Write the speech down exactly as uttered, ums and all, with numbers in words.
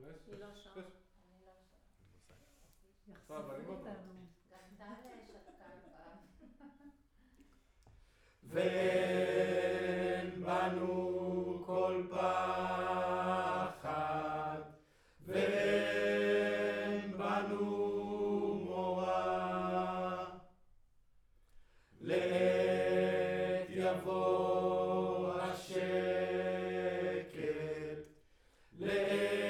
היא לא שם. אני לא שם. יחספו אותנו. גם טל שתקה פעם. ואין בנו כל פחד, ואין בנו מורא. לעת יבוא השקט, לעת